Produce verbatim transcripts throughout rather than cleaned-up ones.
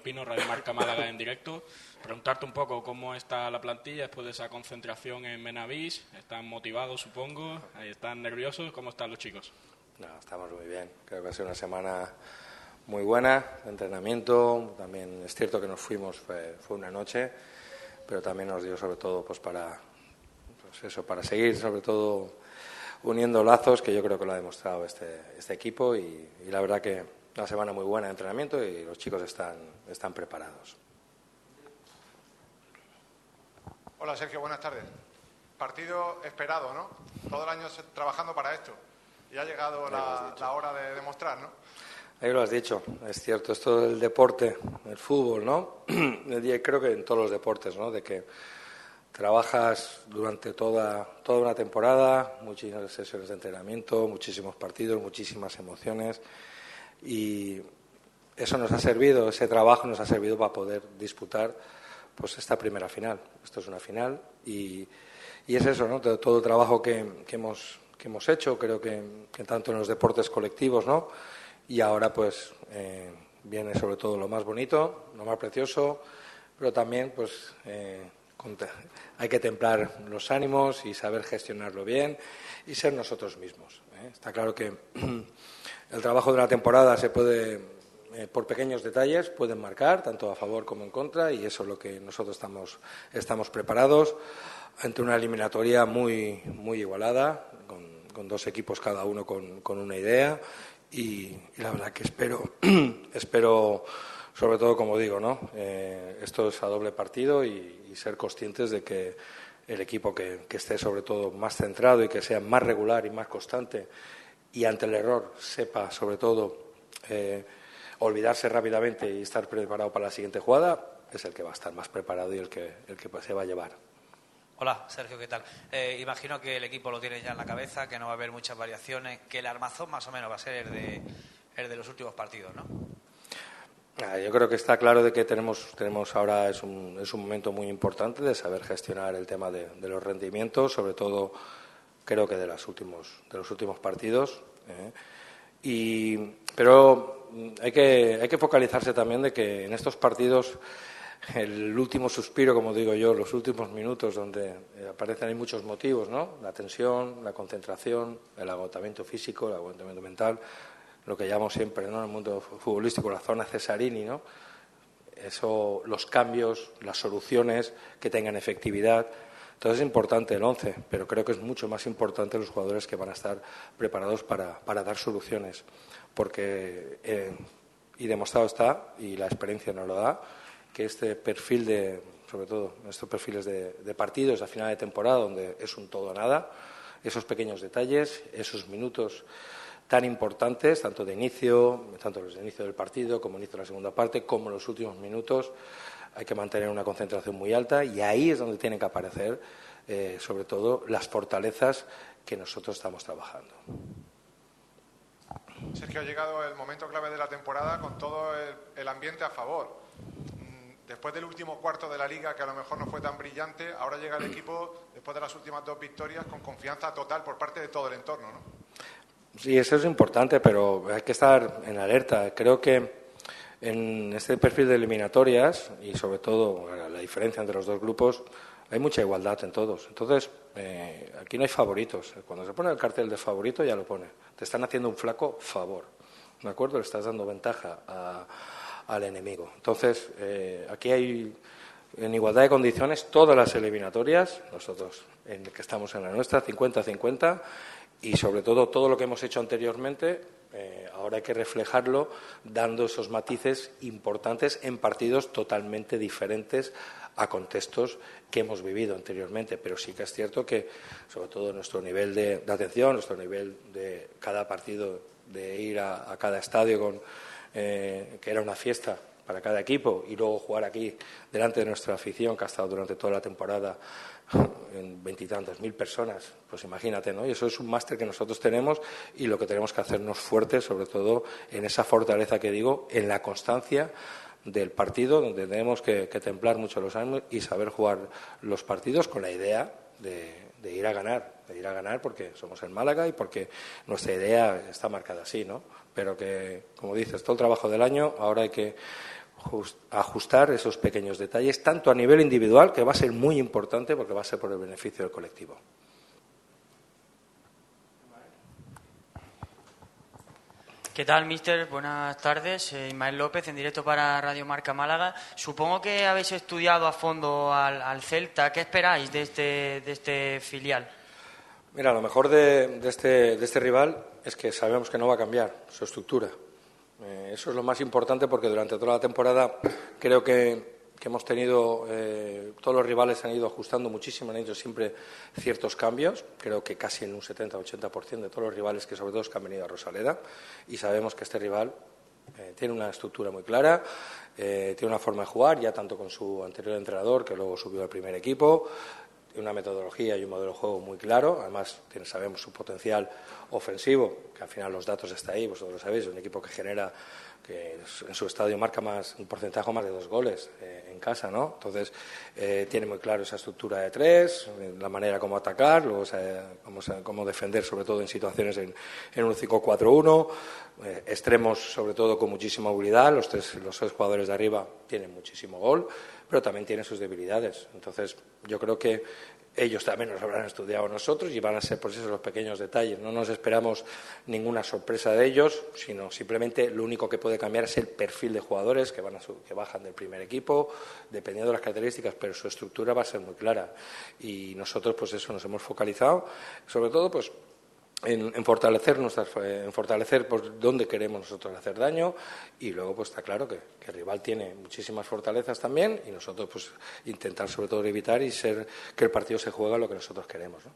Pino, Radio Marca Málaga en directo. Preguntarte un poco cómo está la plantilla después de esa concentración en Benavís. ¿Están motivados, supongo? ¿Están nerviosos? ¿Cómo están los chicos? No, estamos muy bien. Creo que ha sido una semana muy buena de entrenamiento. También es cierto que nos fuimos, fue, fue una noche, pero también nos dio sobre todo pues para, pues eso, para seguir sobre todo uniendo lazos, que yo creo que lo ha demostrado este, este equipo y, y la verdad que una semana muy buena de entrenamiento y los chicos están, están preparados. Hola Sergio, buenas tardes. Partido esperado, ¿no? Todo el año trabajando para esto y ha llegado la, la hora de demostrar, ¿no? Ahí lo has dicho, es cierto, esto del deporte, el fútbol, ¿no? Creo que en todos los deportes, ¿no? De que trabajas durante toda, toda una temporada, muchísimas sesiones de entrenamiento, muchísimos partidos, muchísimas emociones y eso nos ha servido, ese trabajo nos ha servido para poder disputar pues esta primera final. Esto es una final y, y es eso, ¿no? Todo, todo el trabajo que, que, hemos, que hemos hecho, creo que, que tanto en los deportes colectivos, ¿no? Y ahora pues eh, viene sobre todo lo más bonito, lo más precioso, pero también pues eh, hay que templar los ánimos y saber gestionarlo bien y ser nosotros mismos, ¿eh? Está claro que el trabajo de una temporada se puede, eh, por pequeños detalles, pueden marcar, tanto a favor como en contra, y eso es lo que nosotros estamos, estamos preparados ante una eliminatoria muy, muy igualada, con, con dos equipos cada uno con, con una idea, y, y la verdad que espero, espero sobre todo, como digo, ¿no? Eh, esto es a doble partido y, y ser conscientes de que el equipo que, que esté sobre todo más centrado y que sea más regular y más constante y ante el error sepa sobre todo eh, olvidarse rápidamente y estar preparado para la siguiente jugada, es el que va a estar más preparado y el que, el que se va a llevar. Hola, Sergio, ¿qué tal? Eh, imagino que el equipo lo tiene ya en la cabeza, que no va a haber muchas variaciones, que el armazón más o menos va a ser el de, el de los últimos partidos, ¿no? Yo creo que está claro de que tenemos, tenemos ahora es un, es un momento muy importante de saber gestionar el tema de, de los rendimientos, sobre todo creo que de los últimos, de los últimos partidos. ¿eh? Y, pero hay que, hay que focalizarse también de que en estos partidos el último suspiro, como digo yo, los últimos minutos donde aparecen hay muchos motivos, ¿no? La tensión, la concentración, el agotamiento físico, el agotamiento mental, lo que llamamos siempre, ¿no? En el mundo futbolístico la zona Cesarini, ¿no? Eso, los cambios, las soluciones que tengan efectividad. Entonces es importante el once, pero creo que es mucho más importante los jugadores que van a estar preparados para, para dar soluciones, porque eh, y demostrado está, y la experiencia nos lo da, que este perfil de, sobre todo estos perfiles de, de partidos a final de temporada, donde es un todo o nada, esos pequeños detalles, esos minutos tan importantes, tanto de inicio, tanto los de inicio del partido como inicio de la segunda parte, como los últimos minutos, hay que mantener una concentración muy alta y ahí es donde tienen que aparecer, eh, sobre todo, las fortalezas que nosotros estamos trabajando. Sergio, ha llegado el momento clave de la temporada con todo el, el ambiente a favor. Después del último cuarto de la Liga, que a lo mejor no fue tan brillante, ahora llega el equipo, después de las últimas dos victorias, con confianza total por parte de todo el entorno, ¿no? Sí, eso es importante, pero hay que estar en alerta. Creo que en este perfil de eliminatorias, y sobre todo la diferencia entre los dos grupos, hay mucha igualdad en todos. Entonces, eh, aquí no hay favoritos. Cuando se pone el cartel de favorito, ya lo pone. Te están haciendo un flaco favor, ¿de acuerdo? Le estás dando ventaja a, al enemigo. Entonces, eh, aquí hay, en igualdad de condiciones, todas las eliminatorias, nosotros en que estamos en la nuestra, cincuenta a cincuenta, y sobre todo todo lo que hemos hecho anteriormente, eh, ahora hay que reflejarlo dando esos matices importantes en partidos totalmente diferentes a contextos que hemos vivido anteriormente, pero sí que es cierto que sobre todo nuestro nivel de, de atención, nuestro nivel de cada partido, de ir a, a cada estadio con eh, que era una fiesta para cada equipo y luego jugar aquí delante de nuestra afición que ha estado durante toda la temporada en veintitantas mil personas, pues imagínate, ¿no? Y eso es un máster que nosotros tenemos y lo que tenemos que hacernos fuertes, sobre todo en esa fortaleza que digo, en la constancia del partido, donde tenemos que, que templar mucho los ánimos y saber jugar los partidos con la idea de, de ir a ganar, de ir a ganar porque somos en Málaga y porque nuestra idea está marcada así, ¿no? Pero que, como dices, todo el trabajo del año, ahora hay que ajustar esos pequeños detalles, tanto a nivel individual, que va a ser muy importante porque va a ser por el beneficio del colectivo. ¿Qué tal, míster? Buenas tardes. Eh, Ismael López, en directo para Radio Marca Málaga. Supongo que habéis estudiado a fondo al, al Celta. ¿Qué esperáis de este, de este filial? Mira, lo mejor de, de, este, de este rival es que sabemos que no va a cambiar su estructura. Eh, eso es lo más importante porque durante toda la temporada creo que, que hemos tenido, eh, todos los rivales han ido ajustando muchísimo, han hecho siempre ciertos cambios, creo que casi en un setenta a ochenta por ciento de todos los rivales, que sobre todo es que han venido a Rosaleda, y sabemos que este rival eh, tiene una estructura muy clara, eh, tiene una forma de jugar, ya tanto con su anterior entrenador, que luego subió al primer equipo, una metodología y un modelo de juego muy claro, además tiene, sabemos su potencial ofensivo, que al final los datos están ahí, vosotros lo sabéis, es un equipo que genera, que en su estadio marca más un porcentaje más de dos goles eh, en casa, ¿no? Entonces eh, tiene muy claro esa estructura de tres, la manera como atacar, luego cómo, cómo defender, sobre todo en situaciones en, en un cinco cuatro uno, eh, extremos sobre todo con muchísima movilidad, los tres, los tres jugadores de arriba tienen muchísimo gol, pero también tienen sus debilidades. Entonces yo creo que ellos también nos habrán estudiado nosotros y van a ser, pues, esos los pequeños detalles. No nos esperamos ninguna sorpresa de ellos, sino simplemente lo único que puede cambiar es el perfil de jugadores que, van a su, que bajan del primer equipo, dependiendo de las características, pero su estructura va a ser muy clara. Y nosotros, pues eso, nos hemos focalizado, sobre todo, pues En, en fortalecer nuestras, en fortalecer por dónde queremos nosotros hacer daño, y luego pues está claro que, que el rival tiene muchísimas fortalezas también, y nosotros pues intentar sobre todo evitar y ser que el partido se juegue a lo que nosotros queremos, ¿no?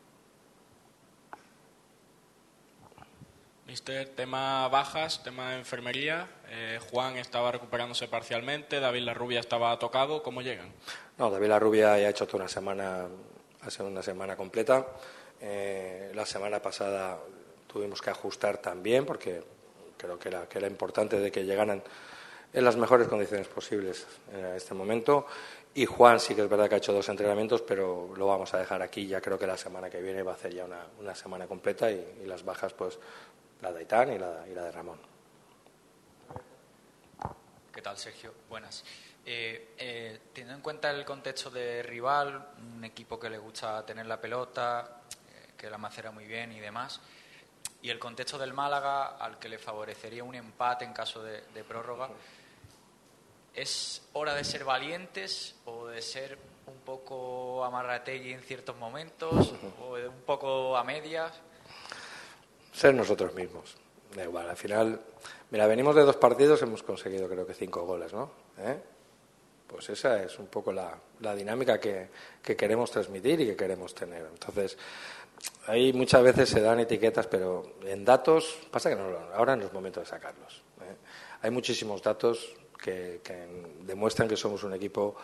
Mister, tema bajas, tema enfermería. Eh, Juan estaba recuperándose parcialmente, David Larrubia estaba tocado. ¿Cómo llegan? No, David Larrubia ya ha hecho toda una semana, hace una semana completa. Eh, la semana pasada tuvimos que ajustar también porque creo que era, que era importante de que llegaran en las mejores condiciones posibles en este momento. Y Juan sí que es verdad que ha hecho dos entrenamientos, pero lo vamos a dejar aquí. Ya creo que la semana que viene va a hacer ya una, una semana completa, y, y las bajas, pues la de Aitán y la, y la de Ramón. ¿Qué tal, Sergio? Buenas. Eh, eh, teniendo en cuenta el contexto de rival, un equipo que le gusta tener la pelota, que la macera muy bien y demás, y el contexto del Málaga, al que le favorecería un empate en caso de, de prórroga, ¿es hora de ser valientes o de ser un poco amarrategui en ciertos momentos o de un poco a medias? Ser nosotros mismos, da igual, al final, mira, venimos de dos partidos, hemos conseguido creo que cinco goles, ¿no? ¿Eh? Pues esa es un poco la, la dinámica que, que queremos transmitir y que queremos tener. Entonces, ahí muchas veces se dan etiquetas, pero en datos, pasa que no, ahora no es momento de sacarlos, ¿eh? Hay muchísimos datos que, que demuestran que somos un equipo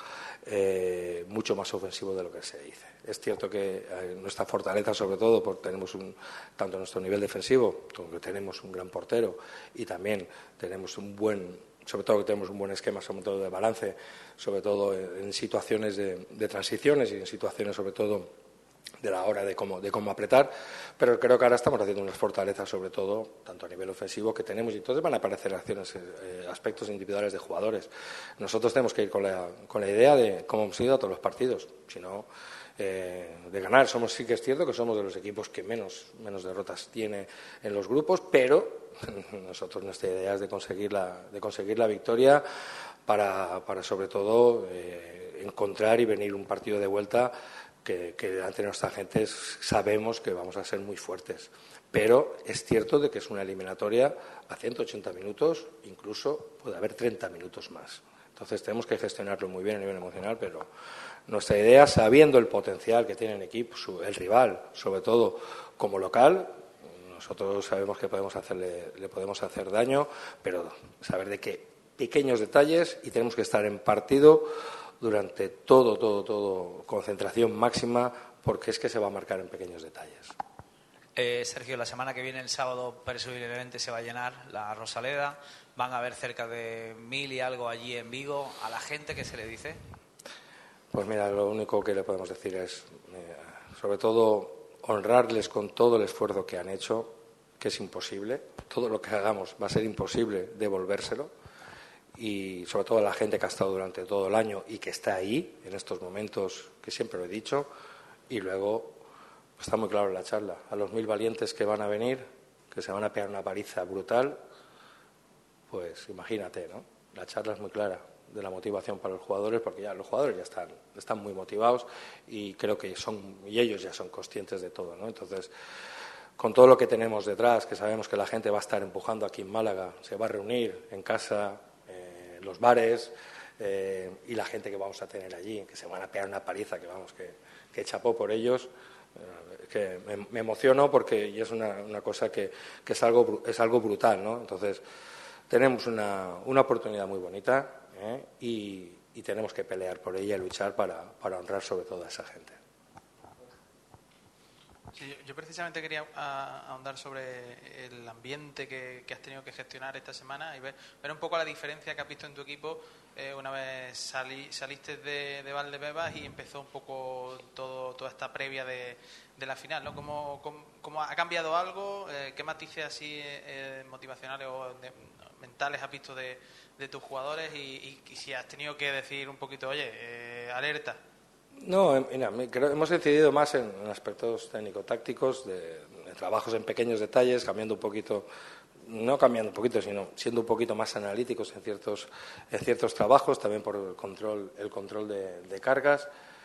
eh, mucho más ofensivo de lo que se dice. Es cierto que eh, nuestra fortaleza, sobre todo, porque tenemos un, tanto nuestro nivel defensivo, porque tenemos un gran portero y también tenemos un buen, sobre todo que tenemos un buen esquema, sobre todo de balance, sobre todo en, en situaciones de, de transiciones y en situaciones, sobre todo, de la hora de cómo, de cómo apretar, pero creo que ahora estamos haciendo unas fortalezas, sobre todo, tanto a nivel ofensivo que tenemos, y entonces van a aparecer acciones, eh, aspectos individuales de jugadores. Nosotros tenemos que ir con la, con la idea de cómo hemos ido a todos los partidos, si no, eh, de ganar. Somos, sí que es cierto que somos de los equipos que menos, menos derrotas tiene en los grupos, pero nosotros nuestra idea es de conseguir la, de conseguir la victoria para, para sobre todo, eh, encontrar y venir un partido de vuelta que, que delante de nuestra gente sabemos que vamos a ser muy fuertes. Pero es cierto de que es una eliminatoria a ciento ochenta minutos, incluso puede haber treinta minutos más. Entonces tenemos que gestionarlo muy bien a nivel emocional, pero nuestra idea, sabiendo el potencial que tiene el equipo, su, el rival, sobre todo como local, nosotros sabemos que podemos hacerle, le podemos hacer daño, pero saber de qué pequeños detalles, y tenemos que estar en partido durante todo, todo, todo, concentración máxima, porque es que se va a marcar en pequeños detalles. Eh, Sergio, la semana que viene, el sábado, presumiblemente se va a llenar la Rosaleda. Van a haber cerca de mil y algo allí en Vigo. ¿A la gente qué se le dice? Pues mira, lo único que le podemos decir es, eh, sobre todo, honrarles con todo el esfuerzo que han hecho, que es imposible. Todo lo que hagamos va a ser imposible devolvérselo. y sobre todo a la gente que ha estado durante todo el año y que está ahí en estos momentos, que siempre lo he dicho, y luego está muy claro en la charla, a los mil valientes que van a venir, que se van a pegar una paliza brutal, pues imagínate, ¿no? La charla es muy clara de la motivación para los jugadores, porque ya los jugadores ya están, están muy motivados y creo que son, y ellos ya son conscientes de todo, ¿no? Entonces, con todo lo que tenemos detrás, que sabemos que la gente va a estar empujando aquí en Málaga, se va a reunir en casa, eh, en los bares, eh, y la gente que vamos a tener allí, que se van a pegar una paliza, que vamos, que, que chapó por ellos, eh, que me, me emociono porque es una, una cosa que, que es algo, es algo brutal, ¿no? Entonces, tenemos una, una oportunidad muy bonita, ¿eh? y, y tenemos que pelear por ella y luchar para, para honrar sobre todo a esa gente. Sí, yo, yo precisamente quería a, ahondar sobre el ambiente que, que has tenido que gestionar esta semana y ver, ver un poco la diferencia que has visto en tu equipo eh, una vez salí, saliste de, de Valdebebas y empezó un poco todo, toda esta previa de, de la final, ¿no? ¿Cómo, cómo, cómo ha cambiado algo? Eh, ¿Qué matices así eh, motivacionales o de, mentales has visto de, de tus jugadores? Y, y, y si has tenido que decir un poquito, oye, eh, alerta. No, mira, creo, hemos decidido más en, en aspectos técnico-tácticos, de, de trabajos en pequeños detalles, cambiando un poquito, no cambiando un poquito, sino siendo un poquito más analíticos en ciertos, en ciertos trabajos, también por el control, el control de, de cargas.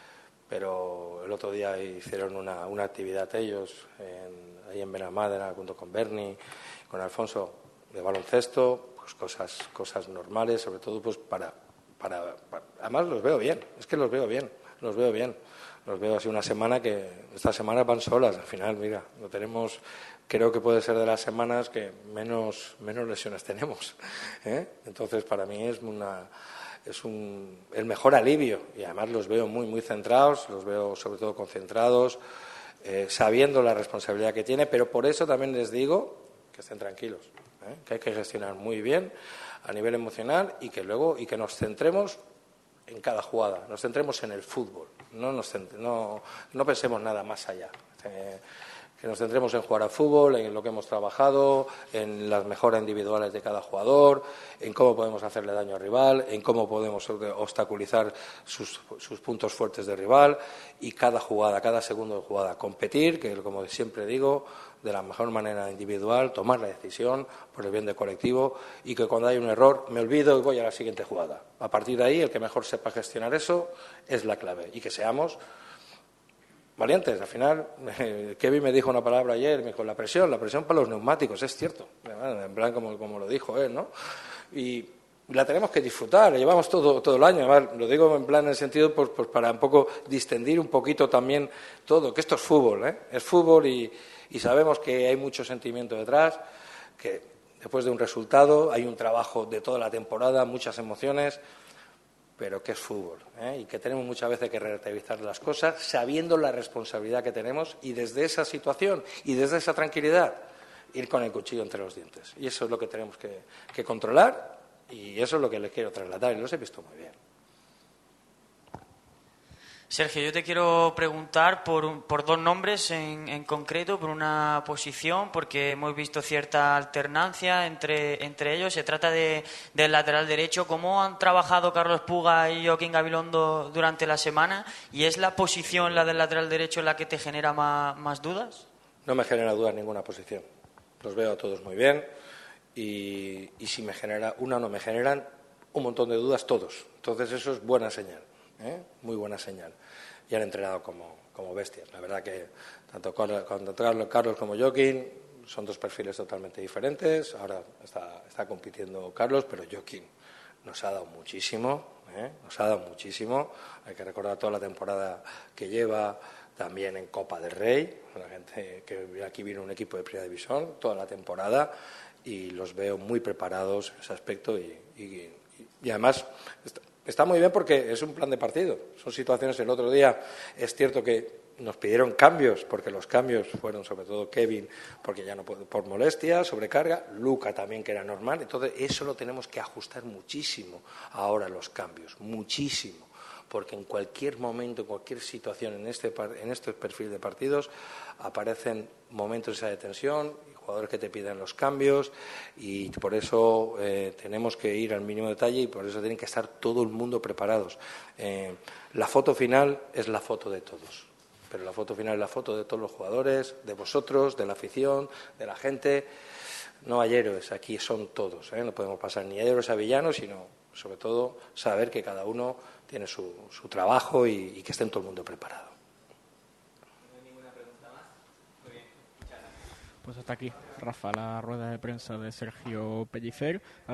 Pero el otro día hicieron una, una actividad ellos, en, ahí en Benalmádena, junto con Berni, con Alfonso, de baloncesto, pues cosas, cosas normales, sobre todo pues para, para, para... Además los veo bien, es que los veo bien. Los veo bien, los veo así una semana que estas semanas van solas, al final, mira, lo tenemos, creo que puede ser de las semanas que menos, menos lesiones tenemos, ¿eh? Entonces para mí es una es un, el mejor alivio y además los veo muy, muy centrados, los veo sobre todo concentrados, eh, sabiendo la responsabilidad que tiene, pero por eso también les digo que estén tranquilos, ¿eh? Que hay que gestionar muy bien a nivel emocional y que luego y que nos centremos en cada jugada, nos centremos en el fútbol, no, nos centre, no, no pensemos nada más allá, eh, que nos centremos en jugar al fútbol, en lo que hemos trabajado, en las mejoras individuales de cada jugador, en cómo podemos hacerle daño al rival, en cómo podemos obstaculizar sus, sus puntos fuertes del rival y cada jugada, cada segundo de jugada, competir, que como siempre digo, de la mejor manera individual, tomar la decisión por el bien del colectivo y que cuando hay un error me olvido y voy a la siguiente jugada. A partir de ahí, el que mejor sepa gestionar eso es la clave y que seamos valientes. Al final, eh, Kevin me dijo una palabra ayer, me dijo la presión, la presión para los neumáticos, es cierto, en plan como, como lo dijo él, ¿no? Y la tenemos que disfrutar, la llevamos todo, todo el año, además, lo digo en plan en el sentido pues, pues para un poco distendir un poquito también todo, que esto es fútbol, ¿eh? Es fútbol y, y sabemos que hay mucho sentimiento detrás, que después de un resultado hay un trabajo de toda la temporada, muchas emociones, pero que es fútbol, ¿eh? Y que tenemos muchas veces que relativizar las cosas sabiendo la responsabilidad que tenemos y desde esa situación y desde esa tranquilidad ir con el cuchillo entre los dientes. Y eso es lo que tenemos que, que controlar y eso es lo que les quiero trasladar y los he visto muy bien. Sergio, yo te quiero preguntar por, por dos nombres en, en concreto, por una posición, porque hemos visto cierta alternancia entre, entre ellos. Se trata de, del lateral derecho. ¿Cómo han trabajado Carlos Puga y Joaquín Gabilondo durante la semana? ¿Y es la posición, la del lateral derecho, la que te genera más, más dudas? No me genera dudas ninguna posición. Los veo a todos muy bien y, y si me genera una o no me generan un montón de dudas todos. Entonces eso es buena señal. ¿Eh? Muy buena señal. Y han entrenado como, como bestias. La verdad que tanto Carlos, Carlos como Joaquín son dos perfiles totalmente diferentes. Ahora está, está compitiendo Carlos, pero Joaquín nos ha dado muchísimo, ¿eh? Nos ha dado muchísimo. Hay que recordar toda la temporada que lleva, también en Copa del Rey. La gente que aquí viene un equipo de Primera División toda la temporada y los veo muy preparados en ese aspecto y, y, y además está, Está muy bien porque es un plan de partido. Son situaciones. El otro día es cierto que nos pidieron cambios, porque los cambios fueron sobre todo Kevin, porque ya no puede, por molestia, sobrecarga, Luca también, que era normal. Entonces, eso lo tenemos que ajustar muchísimo ahora los cambios, muchísimo. porque en cualquier momento, en cualquier situación, en este, en este perfil de partidos, aparecen momentos de tensión, jugadores que te piden los cambios, y por eso eh, tenemos que ir al mínimo detalle y por eso tienen que estar todo el mundo preparados. Eh, la foto final es la foto de todos, pero la foto final es la foto de todos los jugadores, de vosotros, de la afición, de la gente. No hay héroes, aquí son todos, ¿eh? No podemos pasar ni a héroes a villanos, sino sobre todo saber que cada uno tiene su, su trabajo y, y que esté todo el mundo preparado. ¿No hay ninguna pregunta más? Muy bien, muchas gracias. Pues hasta aquí, Rafa, la rueda de prensa de Sergio Pellicer.